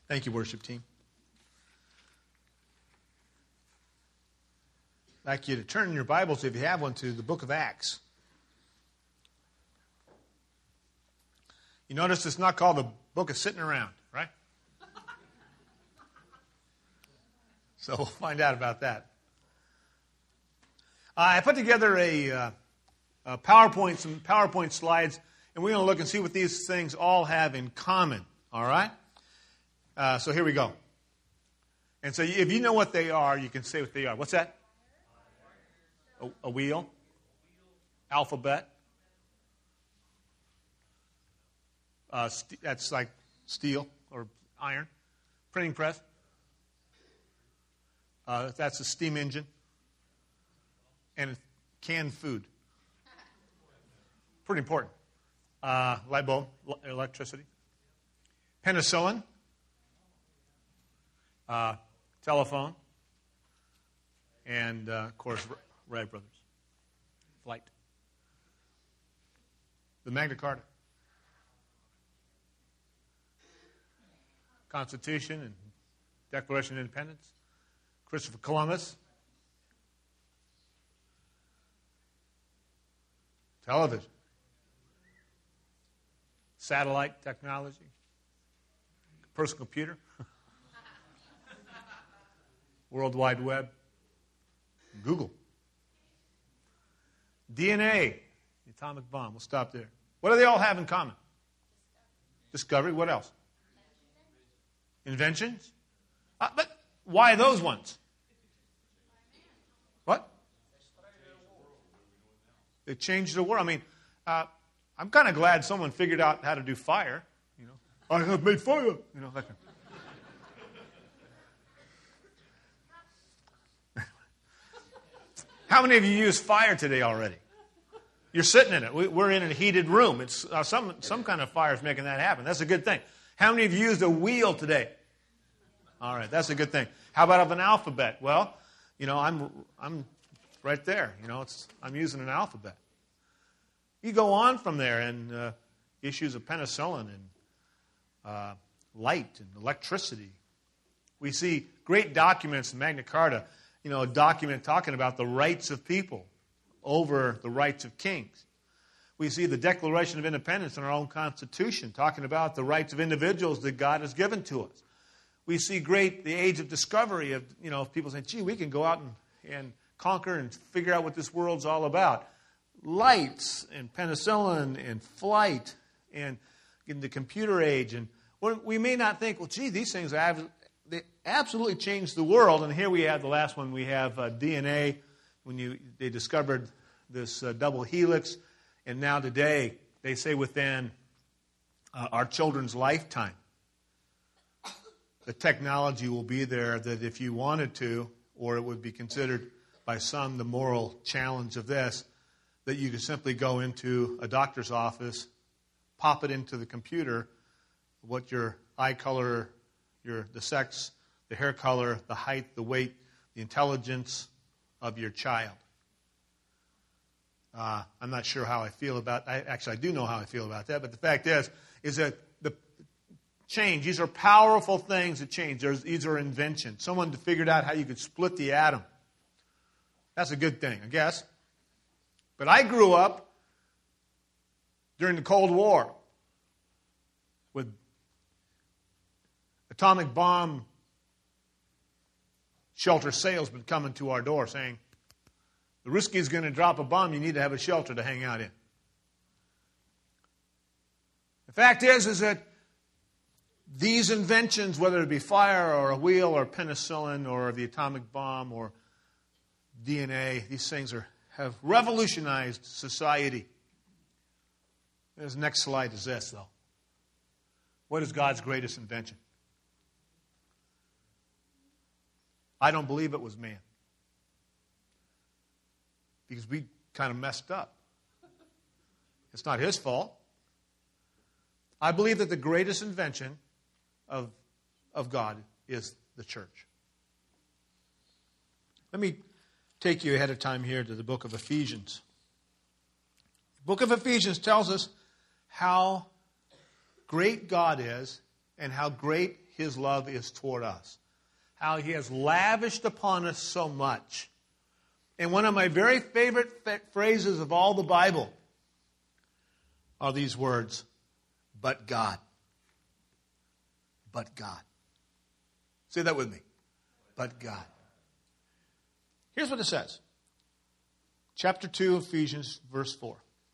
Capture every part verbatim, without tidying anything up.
Thank you, worship team. I'd like you to turn in your Bibles, if you have one, to the book of Acts. You notice it's not called the book of sitting around, right? So we'll find out about that. Uh, I put together a, uh, a PowerPoint, some PowerPoint slides, and we're going to look and see what these things all have in common, all right? Uh, so here we go. And so if you know what they are, you can say what they are. What's that? A, a wheel. Alphabet. Uh, st- that's like steel or iron. Printing press. Uh, that's a steam engine. And canned food. Pretty important. Uh, light bulb, electricity. Penicillin. Uh, telephone. And, uh, of course, Wright Brothers. Flight. The Magna Carta. Constitution and Declaration of Independence. Christopher Columbus. Television. Satellite technology. Personal computer. World Wide Web. Google. D N A. The atomic bomb. We'll stop there. What do they all have in common? Discovery. What else? Inventions. Uh, but why those ones? What? They changed the world. I mean, uh, I'm kind of glad someone figured out how to do fire. You know, I have made fire. You know, that kind of. How many of you use fire today already? You're sitting in it. We, we're in a heated room. It's uh, some some kind of fire is making that happen. That's a good thing. How many of you used a wheel today? All right, that's a good thing. How about of an alphabet? Well, you know, I'm I'm right there. You know, it's I'm using an alphabet. You go on from there, and uh, issues of penicillin and uh, light and electricity. We see great documents in Magna Carta. You know, a document talking about the rights of people over the rights of kings. We see the Declaration of Independence in our own Constitution talking about the rights of individuals that God has given to us. We see great, the age of discovery of, you know, people saying, gee, we can go out and, and conquer and figure out what this world's all about. Lights and penicillin and flight and in the computer age. And we may not think, well, gee, these things have, they absolutely changed the world. And here we have the last one. We have uh, D N A. When you they discovered this uh, double helix. And now today, they say within uh, our children's lifetime, the technology will be there that if you wanted to, or it would be considered by some the moral challenge of this, that you could simply go into a doctor's office, pop it into the computer, what your eye color, your the sex, the hair color, the height, the weight, the intelligence of your child. Uh, I'm not sure how I feel about I Actually, I do know how I feel about that. But the fact is, is that the change, these are powerful things that change. There's, these are inventions. Someone figured out how you could split the atom. That's a good thing, I guess. But I grew up during the Cold War with atomic bomb shelter salesmen coming to our door saying, the Ruski is going to drop a bomb, you need to have a shelter to hang out in. The fact is, is that these inventions, whether it be fire or a wheel or penicillin or the atomic bomb or D N A, these things are have revolutionized society. This next slide is this, though. What is God's greatest invention? I don't believe it was man. Because we kind of messed up. It's not his fault. I believe that the greatest invention of, of God is the church. Let me take you ahead of time here to the book of Ephesians. The book of Ephesians tells us how great God is and how great his love is toward us. How he has lavished upon us so much. And one of my very favorite phrases of all the Bible are these words, but God. But God. Say that with me. But God. Here's what it says. Chapter two, Ephesians, verse four.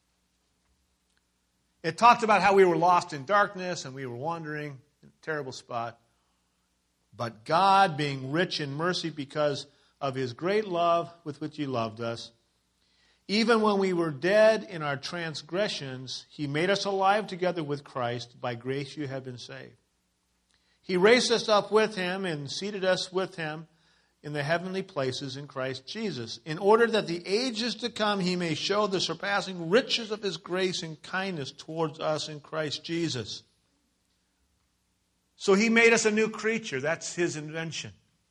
It talks about how we were lost in darkness and we were wandering in a terrible spot. But God, being rich in mercy because of his great love with which he loved us, even when we were dead in our transgressions, he made us alive together with Christ. By grace you have been saved. He raised us up with him and seated us with him in the heavenly places in Christ Jesus, in order that the ages to come he may show the surpassing riches of his grace and kindness towards us in Christ Jesus. So he made us a new creature. That's his invention.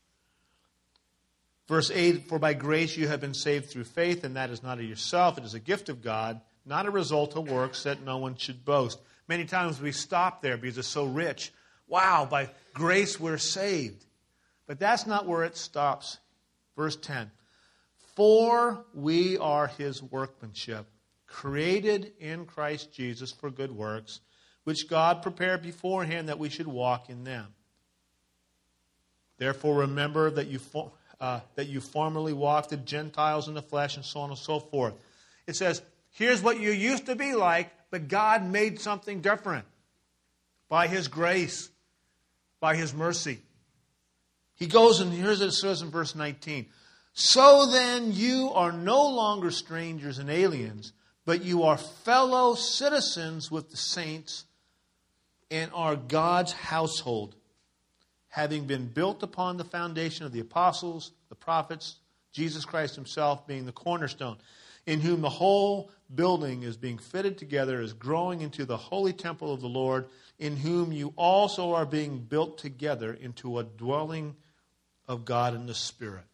Verse eight, for by grace you have been saved through faith, and that is not of yourself. It is a gift of God, not a result of works, that no one should boast. Many times we stop there because it's so rich. Wow, by grace we're saved. But that's not where it stops. Verse ten, for we are his workmanship, created in Christ Jesus for good works, which God prepared beforehand that we should walk in them. Therefore remember that you uh, that you formerly walked the Gentiles in the flesh, and so on and so forth. It says, here's what you used to be like, but God made something different by his grace, by his mercy. He goes, and here's what it says in verse nineteen. So then you are no longer strangers and aliens, but you are fellow citizens with the saints and are God's household, having been built upon the foundation of the apostles, the prophets, Jesus Christ himself being the cornerstone, in whom the whole building is being fitted together, is growing into the holy temple of the Lord, in whom you also are being built together into a dwelling of God in the Spirit.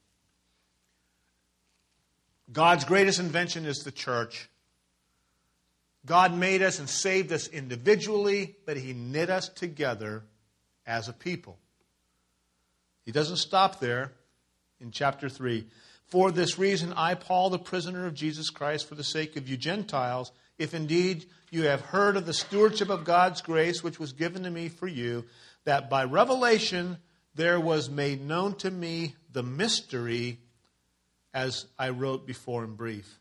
God's greatest invention is the church. God made us and saved us individually, but he knit us together as a people. He doesn't stop there in chapter three. For this reason, I, Paul, the prisoner of Jesus Christ, for the sake of you Gentiles, if indeed you have heard of the stewardship of God's grace, which was given to me for you, that by revelation there was made known to me the mystery, as I wrote before in brief.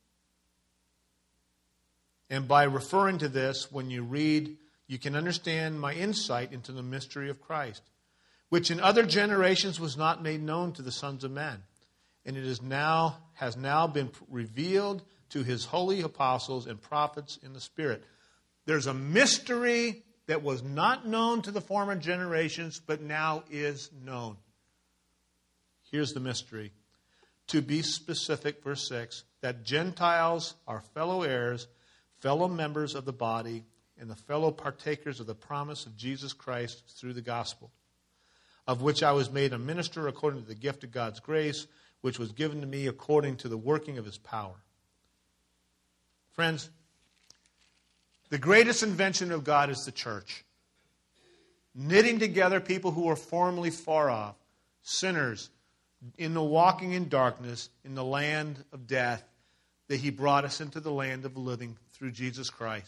And by referring to this, when you read, you can understand my insight into the mystery of Christ, which in other generations was not made known to the sons of men, and it is now has now been revealed to his holy apostles and prophets in the Spirit. There's a mystery that was not known to the former generations, but now is known. Here's the mystery. To be specific, verse six, that Gentiles are fellow heirs, fellow members of the body, and the fellow partakers of the promise of Jesus Christ through the gospel, of which I was made a minister according to the gift of God's grace, which was given to me according to the working of his power. Friends, the greatest invention of God is the church. Knitting together people who were formerly far off, sinners, in the walking in darkness, in the land of death, that he brought us into the land of the living through Jesus Christ.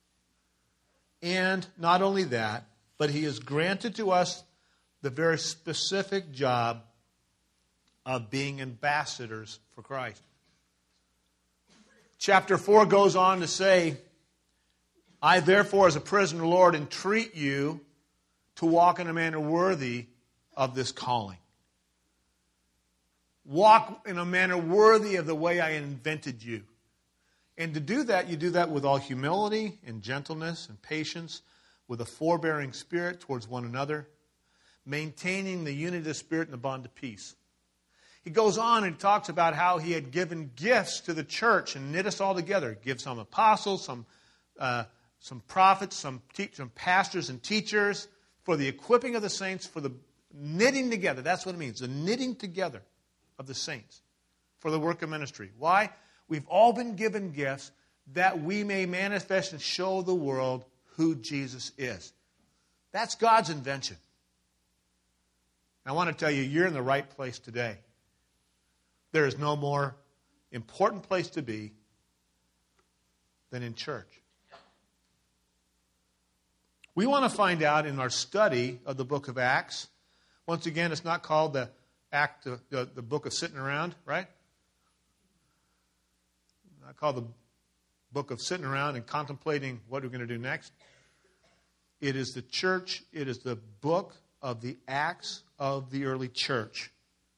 And not only that, but he has granted to us the very specific job of being ambassadors for Christ. Chapter four goes on to say, I therefore, as a prisoner, Lord, entreat you to walk in a manner worthy of this calling. Walk in a manner worthy of the way I invented you. And to do that, you do that with all humility and gentleness and patience, with a forbearing spirit towards one another, maintaining the unity of the Spirit and the bond of peace. He goes on and talks about how he had given gifts to the church and knit us all together. Give some apostles, some uh, some prophets, some, te- some pastors and teachers for the equipping of the saints, for the knitting together. That's what it means, the knitting together of the saints for the work of ministry. Why? We've all been given gifts that we may manifest and show the world who Jesus is. That's God's invention. I want to tell you, you're in the right place today. There is no more important place to be than in church. We want to find out in our study of the book of Acts. Once again, it's not called the act, of, the, the book of sitting around, right? Not called the book of sitting around and contemplating what we're going to do next. It is the church. It is the book of the Acts of the early church.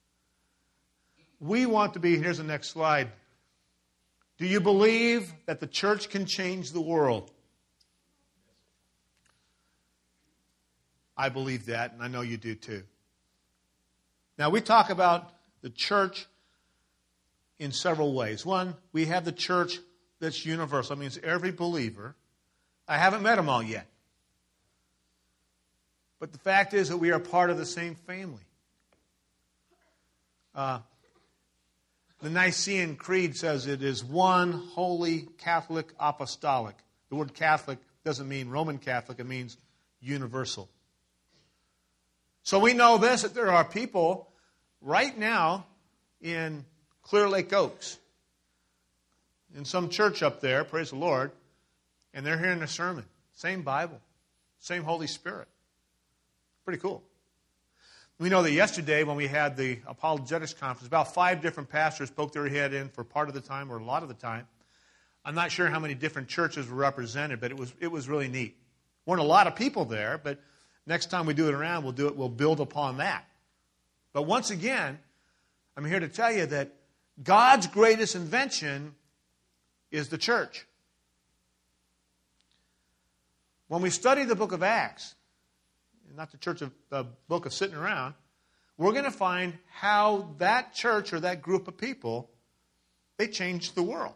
We want to be, here's the next slide. Do you believe that the church can change the world? I believe that, and I know you do too. Now, we talk about the church in several ways. One, we have the church that's universal. That means every believer. I haven't met them all yet. But the fact is that we are part of the same family. Uh, the Nicene Creed says it is one holy Catholic apostolic. The word Catholic doesn't mean Roman Catholic. It means universal. So we know this, that there are people right now in Clear Lake Oaks, in some church up there, praise the Lord, and they're hearing a sermon. Same Bible, same Holy Spirit. Pretty cool. We know that yesterday when we had the apologetics conference, about five different pastors poked their head in for part of the time or a lot of the time. I'm not sure how many different churches were represented, but it was it was really neat. Weren't a lot of people there, but next time we do it around, we'll do it. We'll build upon that. But once again, I'm here to tell you that God's greatest invention is the church. When we study the book of Acts, not the church of the book of sitting around, we're going to find how that church or that group of people, they changed the world.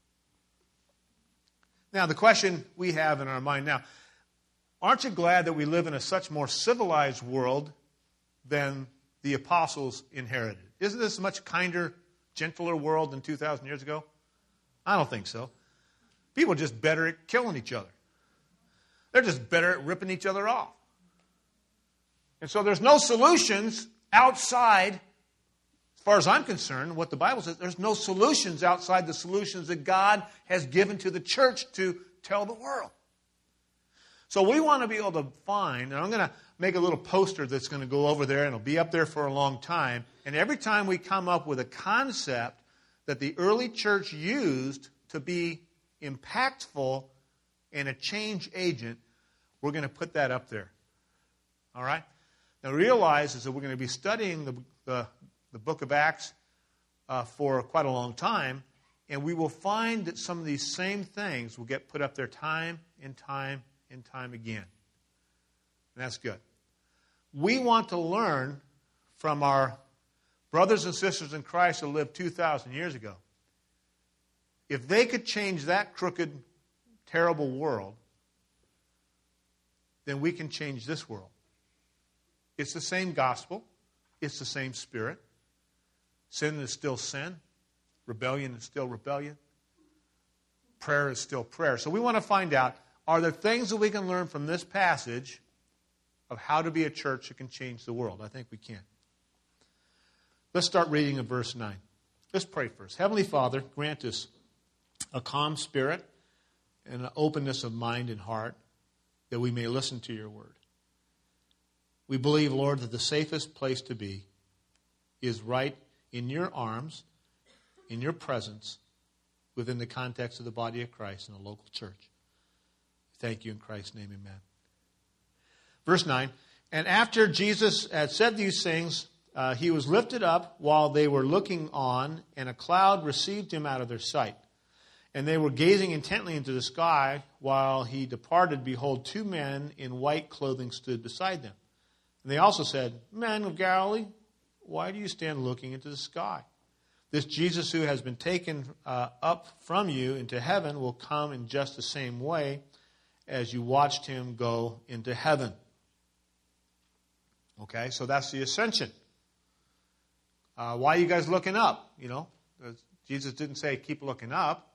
Now, the question we have in our mind now, aren't you glad that we live in a such more civilized world than the apostles inherited? Isn't this a much kinder, gentler world than two thousand years ago? I don't think so. People are just better at killing each other. They're just better at ripping each other off. And so there's no solutions outside, as far as I'm concerned, what the Bible says, there's no solutions outside the solutions that God has given to the church to tell the world. So we want to be able to find, and I'm going to make a little poster that's going to go over there, and it'll be up there for a long time. And every time we come up with a concept that the early church used to be impactful and a change agent, we're going to put that up there. All right? Now realize is that we're going to be studying the, the, the book of Acts uh, for quite a long time, and we will find that some of these same things will get put up there time and time and time again. And that's good. We want to learn from our brothers and sisters in Christ who lived two thousand years ago. If they could change that crooked, terrible world, then we can change this world. It's the same gospel. It's the same spirit. Sin is still sin. Rebellion is still rebellion. Prayer is still prayer. So we want to find out, are there things that we can learn from this passage of how to be a church that can change the world? I think we can. Let's start reading in verse nine. Let's pray first. Heavenly Father, grant us a calm spirit and an openness of mind and heart that we may listen to your word. We believe, Lord, that the safest place to be is right in your arms, in your presence, within the context of the body of Christ in a local church. Thank you in Christ's name, amen. Verse nine, and after Jesus had said these things, uh, he was lifted up while they were looking on, and a cloud received him out of their sight. And they were gazing intently into the sky. While he departed, behold, two men in white clothing stood beside them. And they also said, Men of Galilee, why do you stand looking into the sky? This Jesus who has been taken uh, up from you into heaven will come in just the same way as you watched him go into heaven. Okay, so that's the ascension. Uh, why are you guys looking up? You know, Jesus didn't say keep looking up.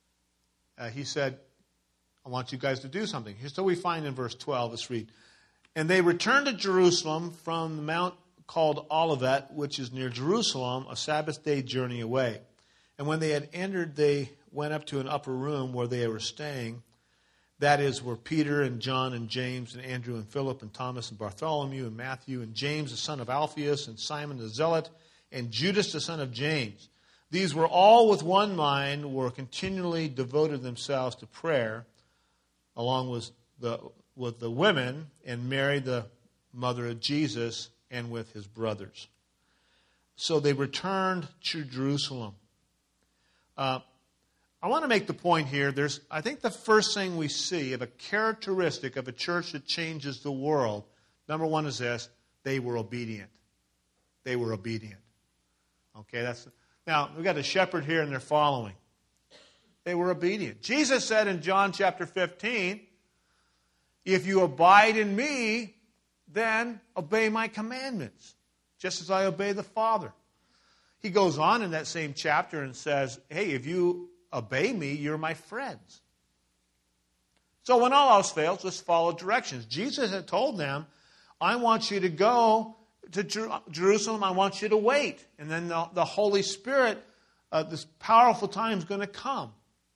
Uh, he said, I want you guys to do something. So we find in verse twelve, let's read. And they returned to Jerusalem from the mount called Olivet, which is near Jerusalem, a Sabbath day journey away. And when they had entered, they went up to an upper room where they were staying. That is, where Peter and John and James and Andrew and Philip and Thomas and Bartholomew and Matthew and James the son of Alphaeus and Simon the Zealot and Judas the son of James. These were all with one mind, were continually devoted themselves to prayer, along with the, with the women, and Mary the mother of Jesus, and with his brothers. So they returned to Jerusalem. Uh, I want to make the point here. There's, I think the first thing we see of a characteristic of a church that changes the world, number one is this: they were obedient. They were obedient. Okay, that's now we've got a shepherd here, and they're following. They were obedient. Jesus said in John chapter fifteen, "If you abide in me, then obey my commandments, just as I obey the Father." He goes on in that same chapter and says, hey, if you obey me, you're my friends. So when all else fails, just follow directions. Jesus had told them, I want you to go to Jer- Jerusalem. I want you to wait. And then the, the Holy Spirit, uh, this powerful time is going to come.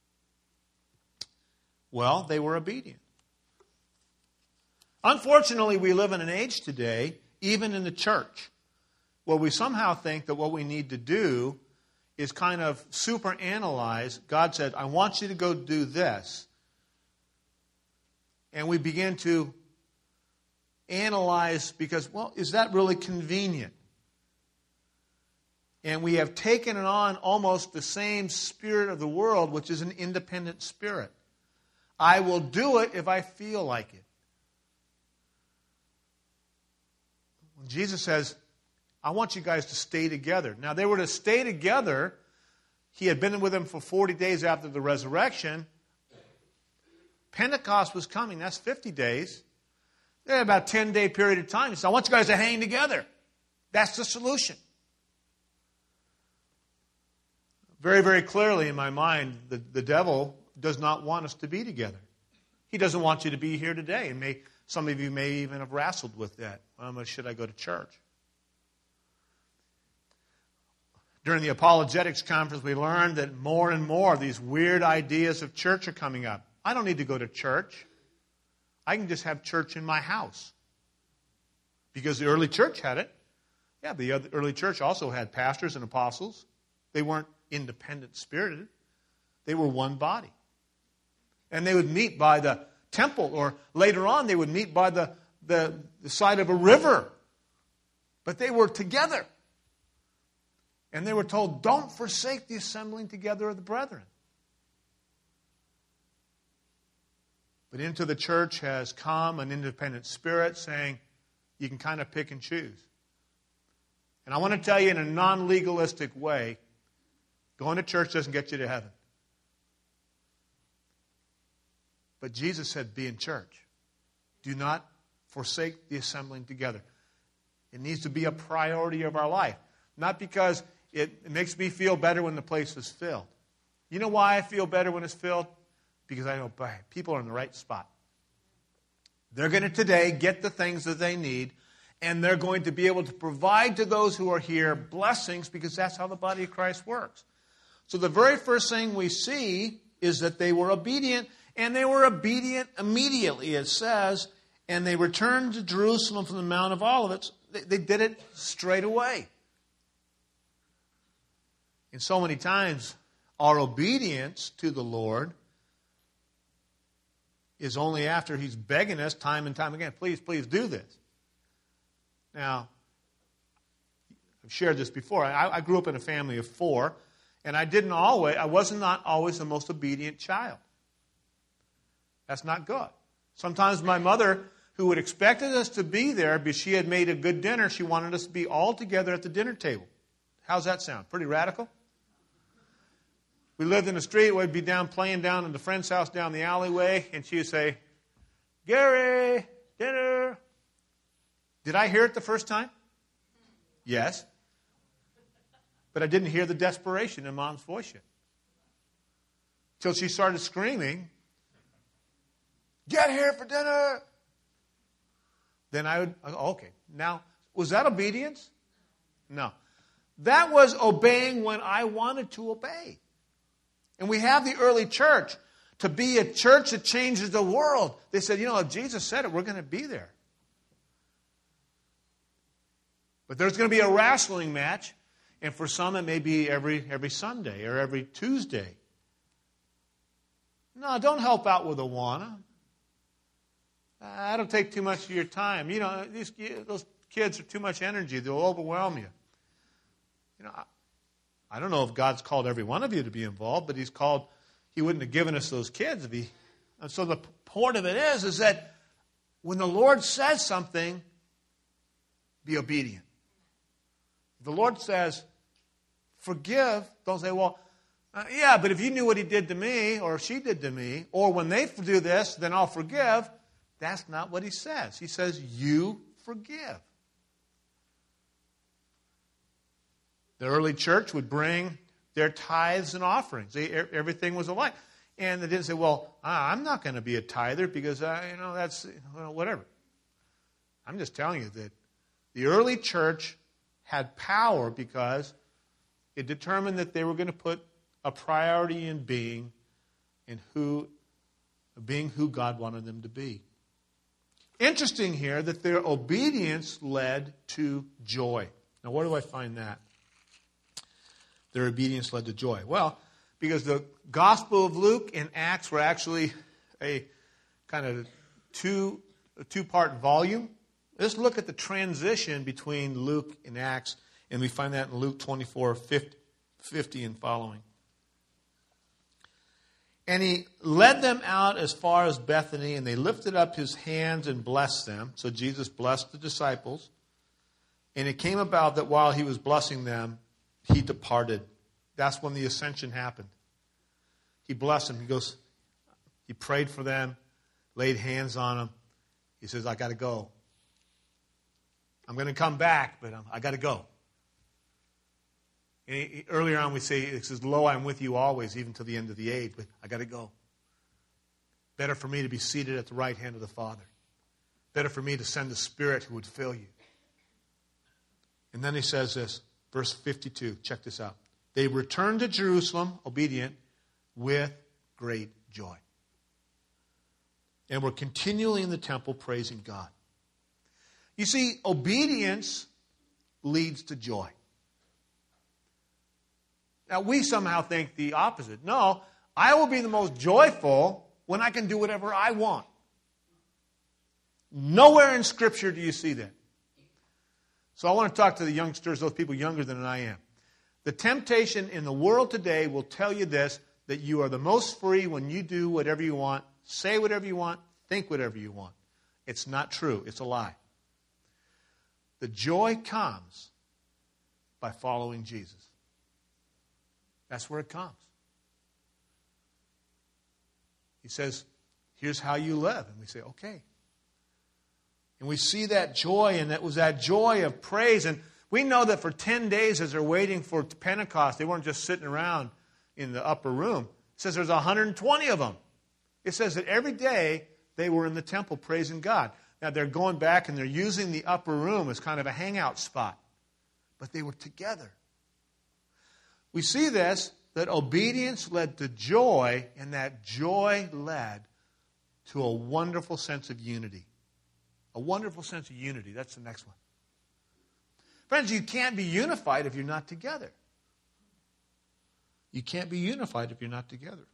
Well, they were obedient. Unfortunately, we live in an age today, even in the church, where we somehow think that what we need to do is kind of superanalyze. God said, I want you to go do this. And we begin to analyze because, well, is that really convenient? And we have taken on almost the same spirit of the world, which is an independent spirit. I will do it if I feel like it. When Jesus says, I want you guys to stay together. Now, they were to stay together. He had been with them for forty days after the resurrection. Pentecost was coming. That's fifty days. They had about a ten-day period of time. He said, I want you guys to hang together. That's the solution. Very, very clearly in my mind, the, the devil does not want us to be together. He doesn't want you to be here today. And may, some of you may even have wrestled with that. Um, should I go to church? During the apologetics conference, we learned that more and more of these weird ideas of church are coming up. I don't need to go to church. I can just have church in my house. Because the early church had it. Yeah, the early church also had pastors and apostles. They weren't independent spirited. They were one body. And they would meet by the temple, or later on they would meet by the, the, the side of a river. But they were together. And they were told, don't forsake the assembling together of the brethren. But into the church has come an independent spirit saying, you can kind of pick and choose. And I want to tell you in a non-legalistic way, going to church doesn't get you to heaven. But Jesus said, be in church. Do not forsake the assembling together. It needs to be a priority of our life. Not because it, it makes me feel better when the place is filled. You know why I feel better when it's filled? Because I know people are in the right spot. They're going to today get the things that they need, and they're going to be able to provide to those who are here blessings, because that's how the body of Christ works. So the very first thing we see is that they were obedient, and they were obedient immediately, it says, and they returned to Jerusalem from the Mount of Olives. They, they did it straight away. And so many times, our obedience to the Lord is only after He's begging us time and time again, please, please do this. Now, I've shared this before. I, I grew up in a family of four, and I didn't always, I was not always the most obedient child. That's not good. Sometimes my mother, who had expected us to be there because she had made a good dinner, she wanted us to be all together at the dinner table. How's that sound? Pretty radical? We lived in the street. We'd be down playing down in the friend's house down the alleyway, and she would say, Gary, dinner. Did I hear it the first time? Yes. But I didn't hear the desperation in Mom's voice yet. Till she started screaming, get here for dinner. then I would, okay. Now, was that obedience? No. That was obeying when I wanted to obey. And we have the early church to be a church that changes the world. They said, you know, if Jesus said it, we're going to be there. But there's going to be a wrestling match, and for some it may be every every Sunday or every Tuesday. No, don't help out with Awana. That'll take too much of your time. You know, these, those kids are too much energy. They'll overwhelm you. You know, I, I don't know if God's called every one of you to be involved, but He's called, He wouldn't have given us those kids if He... And so the point of it is, is that when the Lord says something, be obedient. If the Lord says, forgive, don't say, well, uh, yeah, but if you knew what He did to me, or she did to me, or when they do this, then I'll forgive. That's not what He says. He says, you forgive. The early church would bring their tithes and offerings. They, everything was alike. And they didn't say, well, I'm not going to be a tither because, uh, you know, that's, well, whatever. I'm just telling you that the early church had power because it determined that they were going to put a priority in being in who, being who God wanted them to be. Interesting here that their obedience led to joy. Now, where do I find that? Their obedience led to joy. Well, because the Gospel of Luke and Acts were actually a kind of two, a two-part volume. Let's look at the transition between Luke and Acts, and we find that in Luke twenty-four, fifty and following. And He led them out as far as Bethany, and they lifted up His hands and blessed them. So Jesus blessed the disciples. And it came about that while He was blessing them, He departed. That's when the ascension happened. He blessed them. He goes, He prayed for them, laid hands on them. He says, I got to go. I'm going to come back, but I'm, I got to go. And he, earlier on we say, it says, lo, I'm with you always, even to the end of the age, but I got to go. Better for me to be seated at the right hand of the Father. Better for me to send the Spirit who would fill you. And then He says this, verse fifty-two, check this out. They returned to Jerusalem, obedient, with great joy. And were continually in the temple praising God. You see, obedience leads to joy. Now, we somehow think the opposite. No, I will be the most joyful when I can do whatever I want. Nowhere in Scripture do you see that. So I want to talk to the youngsters, those people younger than I am. The temptation in the world today will tell you this, that you are the most free when you do whatever you want, say whatever you want, think whatever you want. It's not true. It's a lie. The joy comes by following Jesus. That's where it comes. He says, here's how you live. And we say, okay. And we see that joy, and that was that joy of praise. And we know that for ten days as they're waiting for Pentecost, they weren't just sitting around in the upper room. It says there's one hundred twenty of them. It says that every day they were in the temple praising God. Now they're going back and they're using the upper room as kind of a hangout spot. But they were together. We see this, that obedience led to joy, and that joy led to a wonderful sense of unity. A wonderful sense of unity. That's the next one. Friends, you can't be unified if you're not together. You can't be unified if you're not together.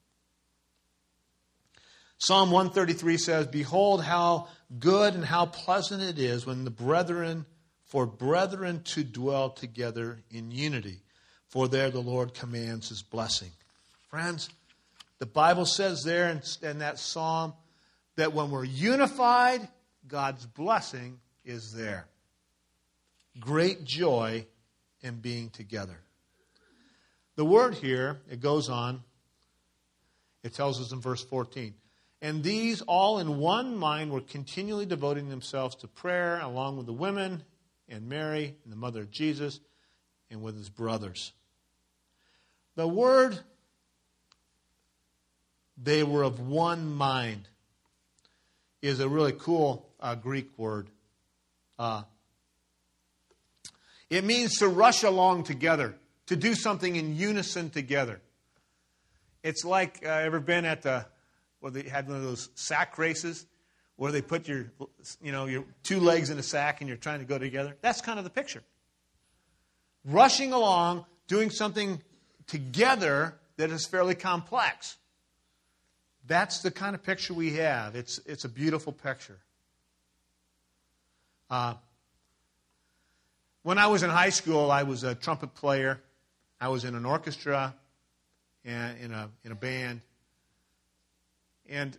Psalm one thirty-three says, behold how good and how pleasant it is when the brethren, for brethren to dwell together in unity. For there the Lord commands His blessing. Friends, the Bible says there in, in that psalm that when we're unified, God's blessing is there. Great joy in being together. The word here, it goes on, it tells us in verse fourteen, and these all in one mind were continually devoting themselves to prayer, along with the women and Mary and the mother of Jesus and with His brothers. The word, they were of one mind, is a really cool uh, Greek word. Uh, it means to rush along together, to do something in unison together. It's like, uh, ever been at the, well, they had one of those sack races where they put your, you know, your two legs in a sack and you're trying to go together? That's kind of the picture. Rushing along, doing something together that is fairly complex. That's the kind of picture we have. It's, it's a beautiful picture. Uh, when I was in high school, I was a trumpet player. I was in an orchestra and in a, in a band. And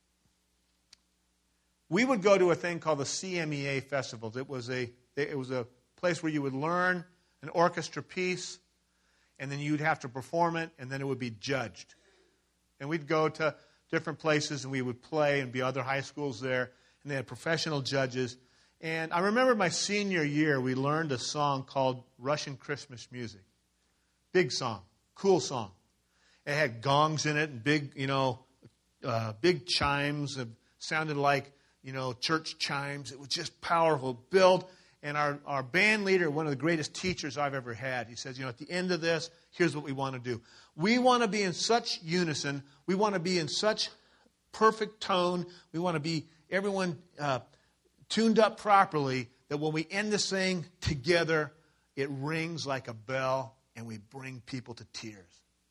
we would go to a thing called the C M E A festivals. It was a, it was a place where you would learn an orchestra piece, and then you'd have to perform it, and then it would be judged. And we'd go to different places, and we would play, and be other high schools there, and they had professional judges. And I remember my senior year, we learned a song called Russian Christmas Music. Big song, cool song. It had gongs in it, and big, you know, uh, big chimes. It sounded like, you know, church chimes. It was just powerful. Build. And our, our band leader, one of the greatest teachers I've ever had, he says, you know, at the end of this, here's what we want to do. We want to be in such unison. We want to be in such perfect tone. We want to be, everyone uh, tuned up properly, that when we end this thing together, it rings like a bell and we bring people to tears.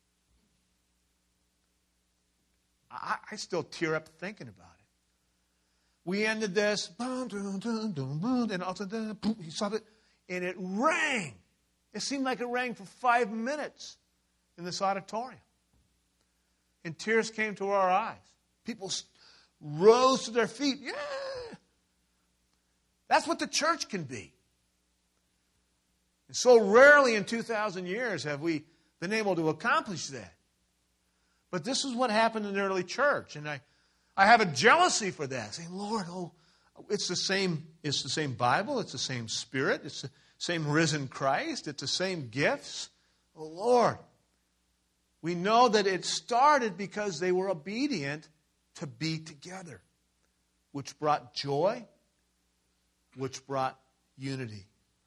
I, I still tear up thinking about it. We ended this, and all of a sudden, he saw it, and it rang. It seemed like it rang for five minutes in this auditorium. And tears came to our eyes. People rose to their feet. Yeah! That's what the church can be. And so rarely in two thousand years have we been able to accomplish that. But this is what happened in the early church. And I... I have a jealousy for that, saying, Lord, oh, it's the same, it's the same Bible, it's the same Spirit, it's the same risen Christ, it's the same gifts. Oh, Lord, we know that it started because they were obedient to be together, which brought joy, which brought unity.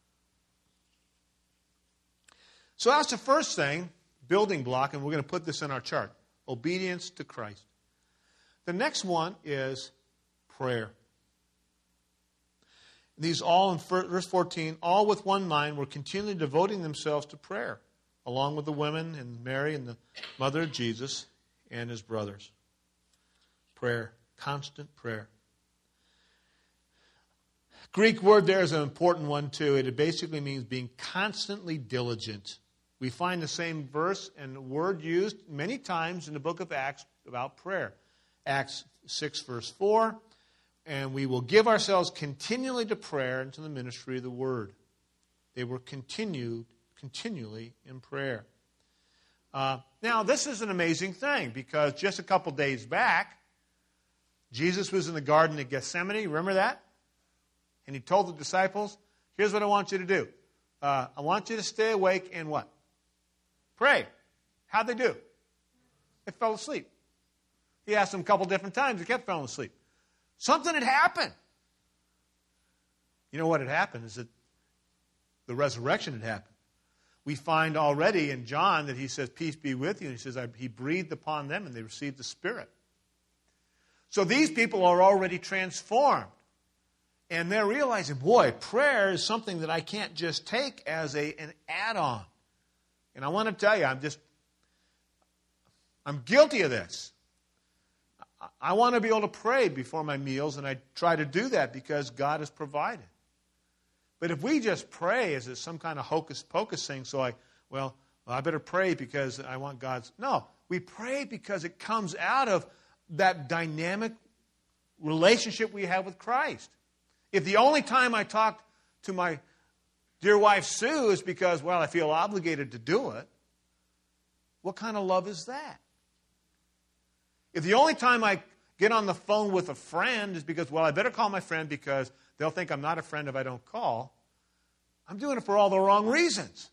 So that's the first thing, building block, and we're going to put this in our chart. Obedience to Christ. The next one is prayer. These all in verse fourteen, all with one mind were continually devoting themselves to prayer, along with the women and Mary and the mother of Jesus and his brothers. Prayer, constant prayer. Greek word there is an important one too. It basically means being constantly diligent. We find the same verse and word used many times in the book of Acts about prayer. Acts six, verse four, and we will give ourselves continually to prayer and to the ministry of the word. They were continued, continually in prayer. Uh, now, this is an amazing thing, because just a couple days back, Jesus was in the Garden of Gethsemane. Remember that? And he told the disciples, here's what I want you to do. Uh, I want you to stay awake and what? Pray. How'd they do? They fell asleep. He asked them a couple different times. They kept falling asleep. Something had happened. You know what had happened is that the resurrection had happened. We find already in John that he says, peace be with you. And he says, he breathed upon them and they received the Spirit. So these people are already transformed. And they're realizing, boy, prayer is something that I can't just take as a, an add-on. And I want to tell you, I'm just, I'm guilty of this. I want to be able to pray before my meals, and I try to do that because God has provided. But if we just pray as some kind of hocus-pocus thing, so I, well, well, I better pray because I want God's... No, we pray because it comes out of that dynamic relationship we have with Christ. If the only time I talk to my dear wife Sue is because, well, I feel obligated to do it, what kind of love is that? If the only time I get on the phone with a friend is because, well, I better call my friend because they'll think I'm not a friend if I don't call, I'm doing it for all the wrong reasons.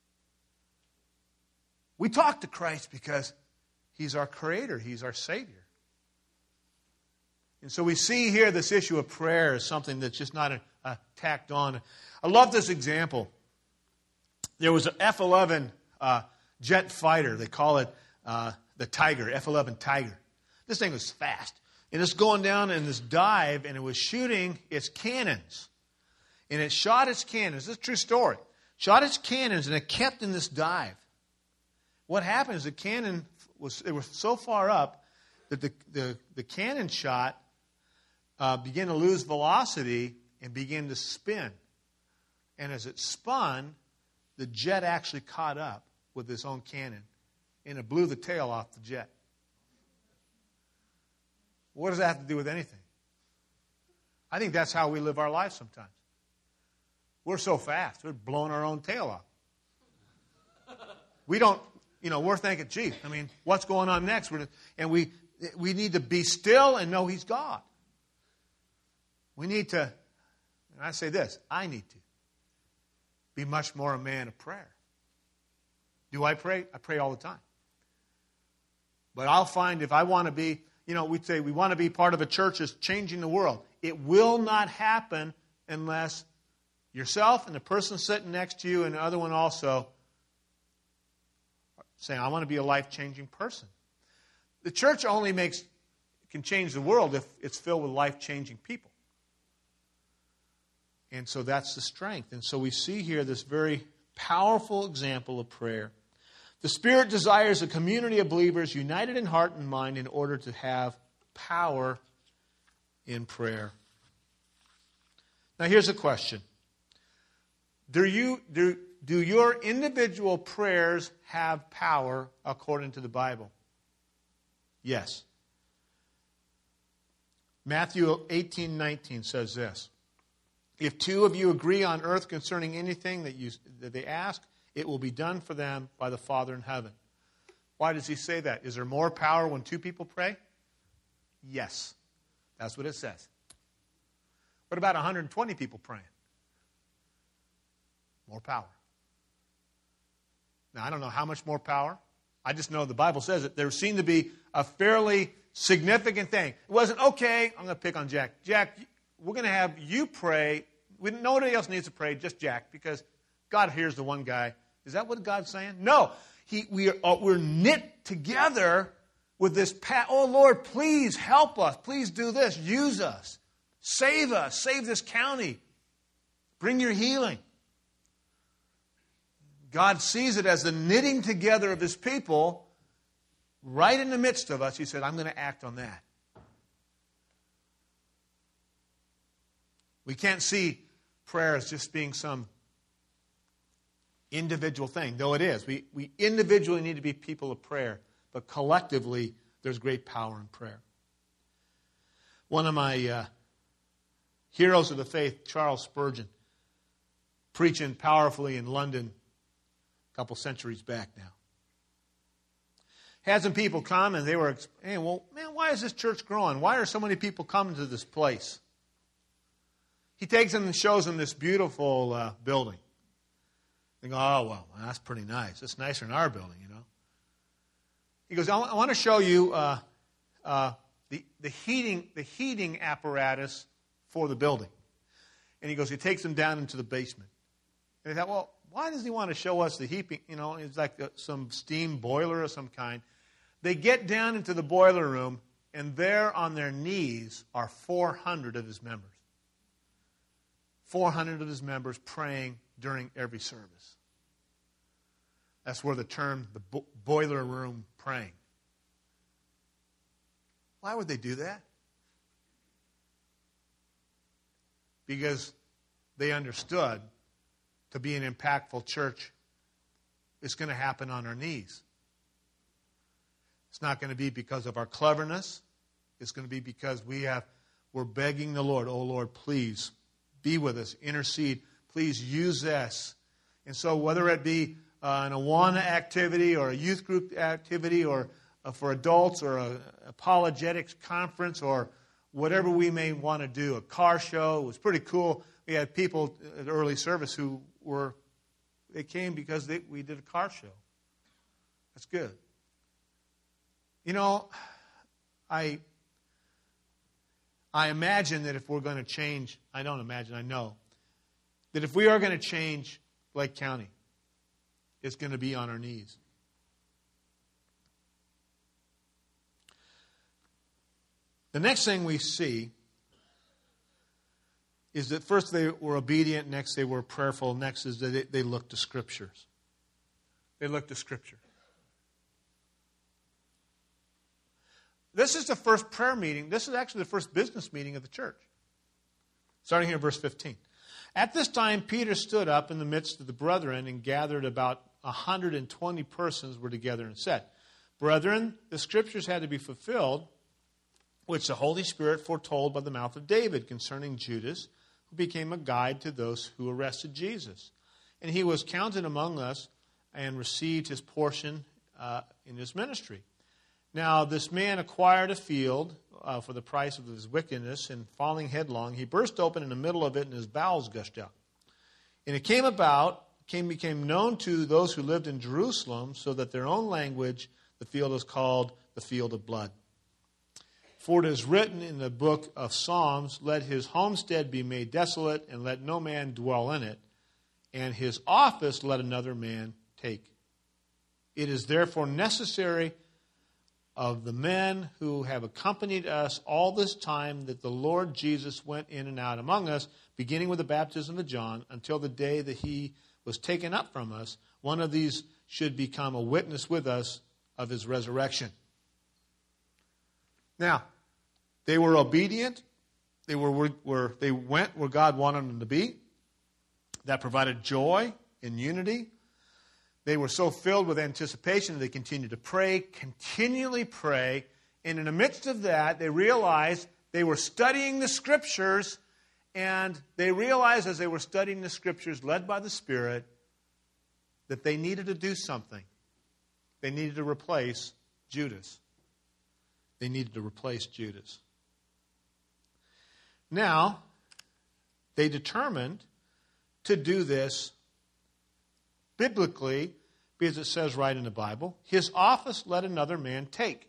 We talk to Christ because He's our Creator. He's our Savior. And so we see here this issue of prayer is something that's just not a, a tacked on. I love this example. There was an F eleven uh, jet fighter. They call it uh, the Tiger, F eleven Tiger. This thing was fast. And it's going down in this dive, and it was shooting its cannons. And it shot its cannons. This is a true story. Shot its cannons, and it kept in this dive. What happened is the cannon was, it was so far up that the, the, the cannon shot uh, began to lose velocity and began to spin. And as it spun, the jet actually caught up with its own cannon, and it blew the tail off the jet. What does that have to do with anything? I think that's how we live our lives sometimes. We're so fast, we're blowing our own tail off. We don't, you know, we're thinking, gee, I mean, what's going on next? We're, and we we need to be still and know He's God. We need to, and I say this, I need to be much more a man of prayer. Do I pray? I pray all the time. But I'll find if I want to be, you know, we'd say we want to be part of a church that's changing the world. It will not happen unless yourself and the person sitting next to you and the other one also saying, I want to be a life-changing person. The church only makes can change the world if it's filled with life-changing people. And so that's the strength. And so we see here this very powerful example of prayer. The Spirit desires a community of believers united in heart and mind in order to have power in prayer. Now here's a question. Do you do, do your individual prayers have power according to the Bible? Yes. Matthew eighteen nineteen says this. If two of you agree on earth concerning anything that, you, that they ask, it will be done for them by the Father in heaven. Why does he say that? Is there more power when two people pray? Yes. That's what it says. What about one hundred twenty people praying? More power. Now, I don't know how much more power. I just know the Bible says it. There seemed to be a fairly significant thing. It wasn't, okay, I'm going to pick on Jack. Jack, we're going to have you pray. We, nobody else needs to pray, just Jack, because God hears the one guy. Is that what God's saying? No. He, we are, uh, we're knit together with this path. Oh, Lord, please help us. Please do this. Use us. Save us. Save this county. Bring your healing. God sees it as the knitting together of His people right in the midst of us. He said, I'm going to act on that. We can't see prayer as just being some individual thing, though it is. We, we individually need to be people of prayer, but collectively there's great power in prayer. One of my uh, heroes of the faith, Charles Spurgeon, preaching powerfully in London a couple centuries back now. Had some people come and they were saying, well, man, why is this church growing? Why are so many people coming to this place? He takes them and shows them this beautiful uh, building. They go, oh, well, that's pretty nice. It's nicer than our building, you know. He goes, I want to show you uh, uh, the, the, heating, the heating apparatus for the building. And he goes, he takes them down into the basement. And they thought, well, why does he want to show us the heating? You know, it's like a, some steam boiler of some kind. They get down into the boiler room, and there on their knees are four hundred of his members. four hundred of his members praying during every service. That's where the term, the bo- boiler room praying. Why would they do that? Because they understood to be an impactful church, it's going to happen on our knees. It's not going to be because of our cleverness. It's going to be because we have, we're begging the Lord, oh Lord, please be with us, intercede, please use this. And so whether it be uh, an Awana activity or a youth group activity or uh, for adults or an apologetics conference or whatever we may want to do, a car show, it was pretty cool. We had people at early service who were, they came because they, we did a car show. That's good. You know, I I imagine that if we're going to change, I don't imagine, I know, that if we are going to change Lake County, it's going to be on our knees. The next thing we see is that first they were obedient, next they were prayerful, next is that they, they looked to Scriptures. They looked to Scripture. This is the first prayer meeting. This is actually the first business meeting of the church. Starting here in verse fifteen. At this time, Peter stood up in the midst of the brethren and gathered about one hundred twenty persons were together and said, Brethren, the Scriptures had to be fulfilled, which the Holy Spirit foretold by the mouth of David concerning Judas, who became a guide to those who arrested Jesus. And he was counted among us and received his portion uh, in his ministry. Now this man acquired a field uh, for the price of his wickedness, and falling headlong, he burst open in the middle of it, and his bowels gushed out. And it came about, came became known to those who lived in Jerusalem, so that their own language, the field is called the field of blood. For it is written in the book of Psalms, let his homestead be made desolate, and let no man dwell in it, and his office let another man take. It is therefore necessary of the men who have accompanied us all this time that the Lord Jesus went in and out among us, beginning with the baptism of John, until the day that he was taken up from us. One of these should become a witness with us of his resurrection. Now, they were obedient. They were, were, were they went where God wanted them to be. That provided joy and unity. They were so filled with anticipation that they continued to pray, continually pray. And in the midst of that, they realized they were studying the Scriptures. And they realized as they were studying the Scriptures, led by the Spirit, that they needed to do something. They needed to replace Judas. They needed to replace Judas. Now, they determined to do this biblically, because it says right in the Bible, his office let another man take.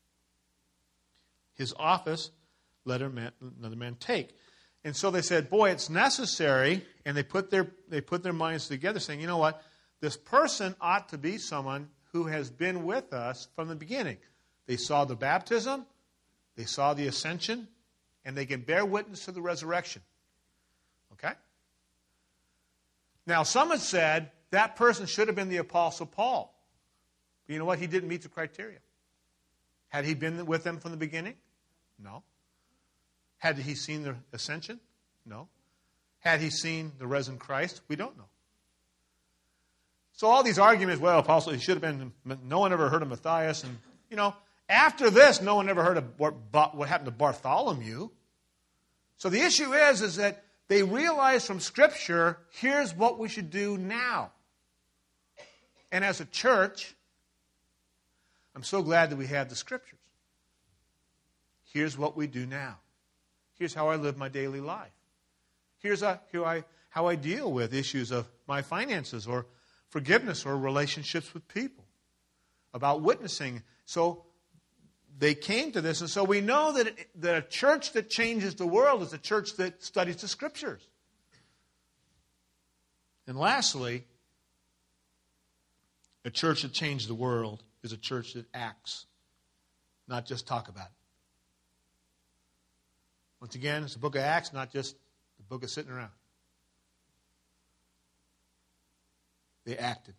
His office let another man take. And so they said, boy, it's necessary, and they put their they put their minds together saying, you know what, this person ought to be someone who has been with us from the beginning. They saw the baptism, they saw the ascension, and they can bear witness to the resurrection. Okay? Now, some have said that person should have been the Apostle Paul. But you know what? He didn't meet the criteria. Had he been with them from the beginning? No. Had he seen the ascension? No. Had he seen the risen Christ? We don't know. So all these arguments, well, Apostle, he should have been, no one ever heard of Matthias. And, you know, after this, no one ever heard of what happened to Bartholomew. So the issue is, is that they realize from Scripture, here's what we should do now. And as a church, I'm so glad that we have the Scriptures. Here's what we do now. Here's how I live my daily life. Here's a, here I, how I deal with issues of my finances or forgiveness or relationships with people, about witnessing. So they came to this, and so we know that, it, that a church that changes the world is a church that studies the Scriptures. And lastly, a church that changes the world is a church that acts, not just talk about it. Once again, it's the book of Acts, not just the book of sitting around. They acted.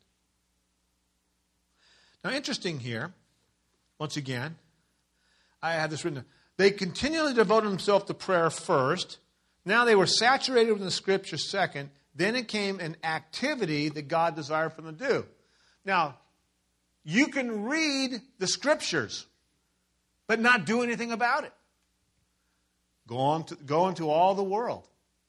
Now, interesting here, once again, I have this written. They continually devoted themselves to prayer first. Now they were saturated with the Scripture second. Then it came an activity that God desired for them to do. Now, you can read the Scriptures, but not do anything about it. Go on to, go into all the world.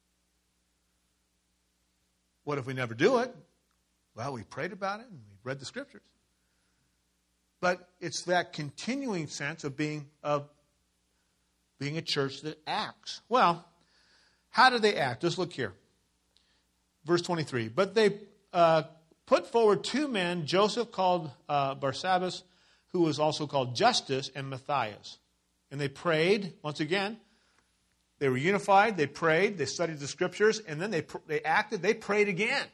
What if we never do it? Well, we prayed about it and we read the Scriptures. But it's that continuing sense of being of being a church that acts. Well, how do they act? Just look here. Verse twenty-three. But they uh, put forward two men, Joseph called uh, Barsabbas, who was also called Justus, and Matthias. And they prayed, once again, They were unified, they prayed, they studied the Scriptures, and then they, they acted, they prayed again.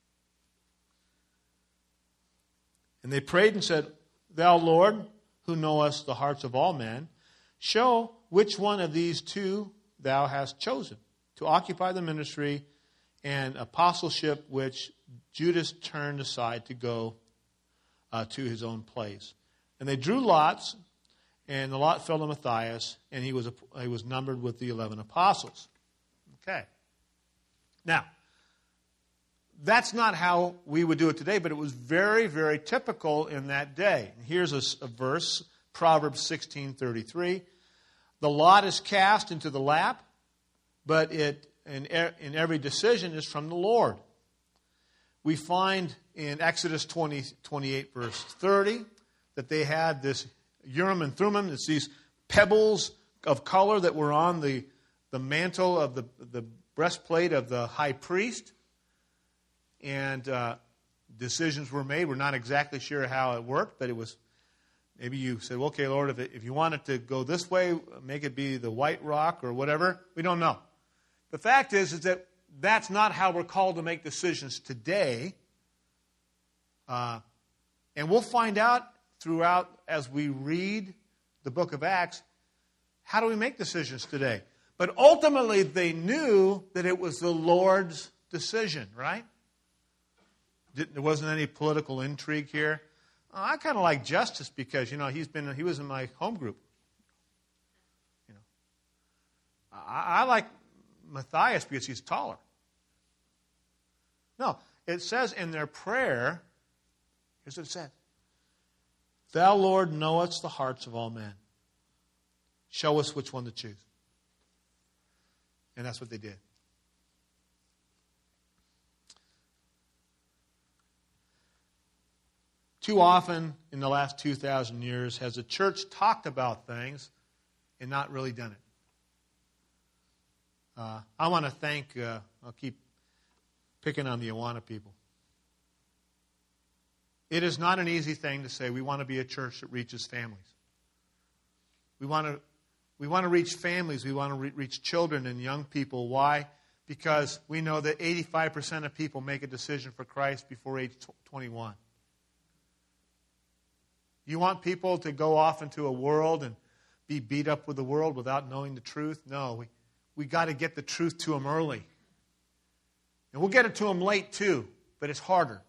And they prayed and said, Thou, Lord, who knowest the hearts of all men, show which one of these two thou hast chosen to occupy the ministry and apostleship which Judas turned aside to go uh, to his own place. And they drew lots, and the lot fell to Matthias, and he was he was numbered with the eleven apostles. Okay. Now, that's not how we would do it today, but it was very, very typical in that day. And here's a, a verse, Proverbs sixteen thirty-three. The lot is cast into the lap, but it in, in every decision is from the Lord. We find in Exodus twenty, twenty-eight, verse thirty, that they had this Urim and Thummim. It's these pebbles of color that were on the, the mantle of the, the breastplate of the high priest. And uh, decisions were made. We're not exactly sure how it worked, but it was, maybe you said, well, okay, Lord, if, it, if you want it to go this way, make it be the white rock or whatever. We don't know. The fact is, is that that's not how we're called to make decisions today. Uh, and we'll find out throughout as we read the book of Acts, how do we make decisions today? But ultimately, they knew that it was the Lord's decision, right? There wasn't any political intrigue here. Uh, I kind of like Justus because, you know, he's been he was in my home group. You know, I, I like Matthias because he's taller. No, it says in their prayer, here's what it said. Thou, Lord, knowest the hearts of all men. Show us which one to choose. And that's what they did. Too often in the last two thousand years has the church talked about things and not really done it. Uh, I want to thank, uh, I'll keep picking on the Awana people. It is not an easy thing to say we want to be a church that reaches families. We want to, we want to reach families. We want to re- reach children and young people. Why? Because we know that eighty-five percent of people make a decision for Christ before age twenty-one. You want people to go off into a world and be beat up with the world without knowing the truth? No, we we got to get the truth to them early. And we'll get it to them late too, but it's harder.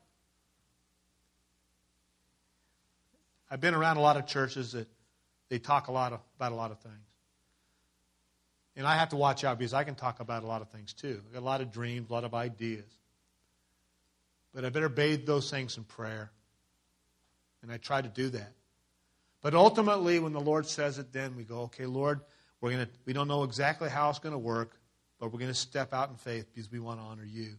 I've been around a lot of churches that they talk a lot of, about a lot of things. And I have to watch out because I can talk about a lot of things too. I've got a lot of dreams, a lot of ideas. But I better bathe those things in prayer. And I try to do that. But ultimately, when the Lord says it, then we go, okay, Lord, we're gonna we don't know exactly how it's going to work, but we're going to step out in faith because we want to honor you.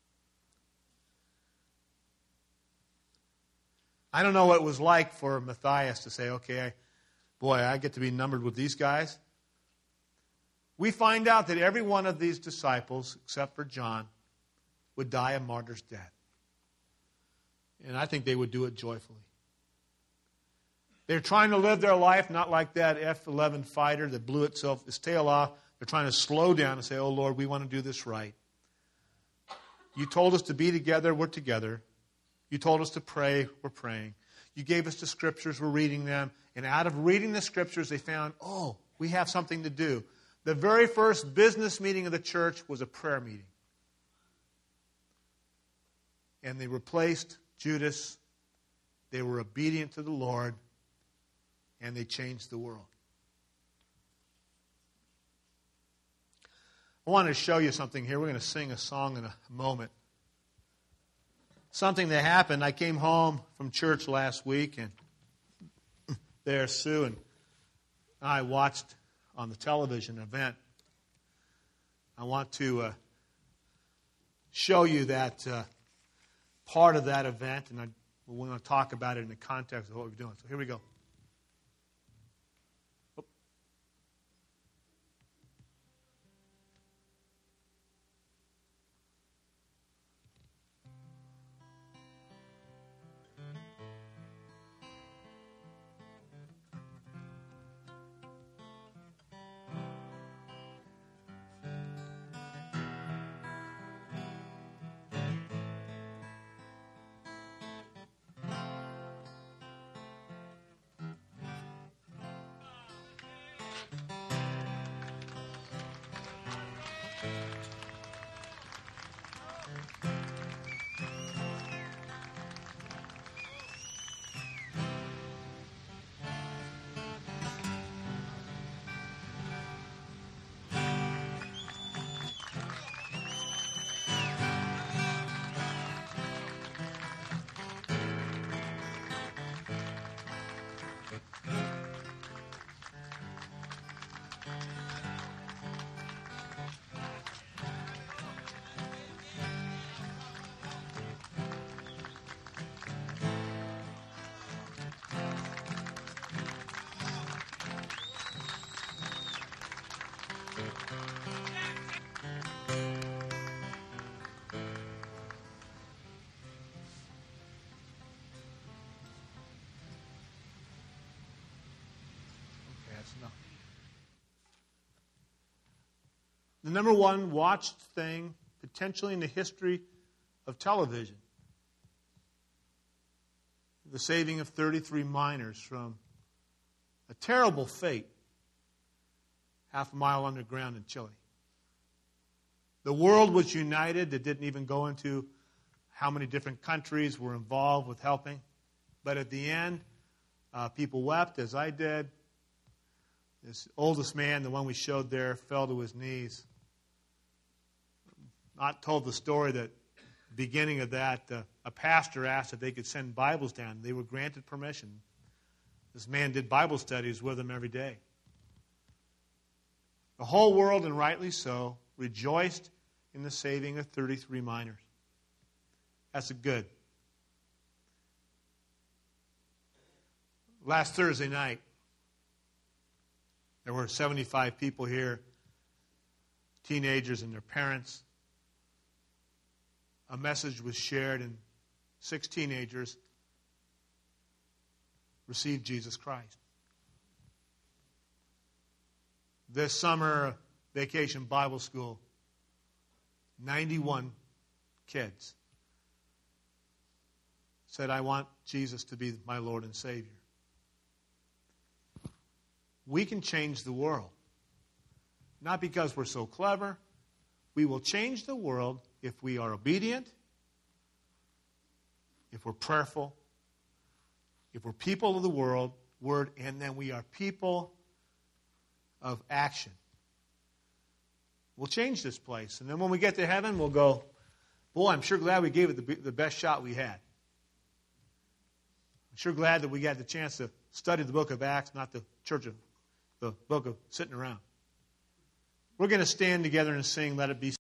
I don't know what it was like for Matthias to say, okay, I, boy, I get to be numbered with these guys. We find out that every one of these disciples, except for John, would die a martyr's death. And I think they would do it joyfully. They're trying to live their life not like that F eleven fighter that blew itself its tail off. They're trying to slow down and say, oh, Lord, we want to do this right. You told us to be together, we're together. You told us to pray, we're praying. You gave us the Scriptures, we're reading them. And out of reading the Scriptures, they found, oh, we have something to do. The very first business meeting of the church was a prayer meeting. And they replaced Judas. They were obedient to the Lord. And they changed the world. I want to show you something here. We're going to sing a song in a moment. Something that happened. I came home from church last week, and there Sue and I watched on the television event. I want to uh, show you that uh, part of that event, and I, we're going to talk about it in the context of what we're doing. So here we go. The number one watched thing potentially in the history of television. The saving of thirty-three miners from a terrible fate half a mile underground in Chile. The world was united. It didn't even go into how many different countries were involved with helping. But at the end, uh, people wept, as I did. This oldest man, the one we showed there, fell to his knees. Not told the story that the beginning of that, uh, a pastor asked if they could send Bibles down. They were granted permission. This man did Bible studies with them every day. The whole world, and rightly so, rejoiced in the saving of thirty-three miners. That's a good. Last Thursday night, there were seventy-five people here, teenagers and their parents. A message was shared, and six teenagers received Jesus Christ. This summer vacation Bible school, ninety-one kids said, I want Jesus to be my Lord and Savior. We can change the world. Not because we're so clever. We will change the world if we are obedient, if we're prayerful, if we're people of the world, word, and then we are people of action. We'll change this place. And then when we get to heaven, we'll go, boy, I'm sure glad we gave it the, the best shot we had. I'm sure glad that we got the chance to study the book of Acts, not the church of the book of sitting around. We're going to stand together and sing, Let It Be